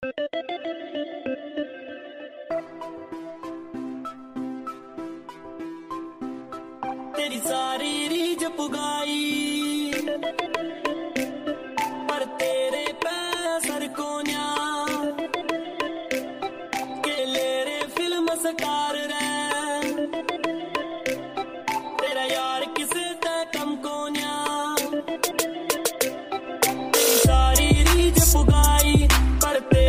तेरी सारी रीझ पुगाई पर तेरे पैसर को न्या के ले रे फिल्म स्टार रे तेरा यार किसे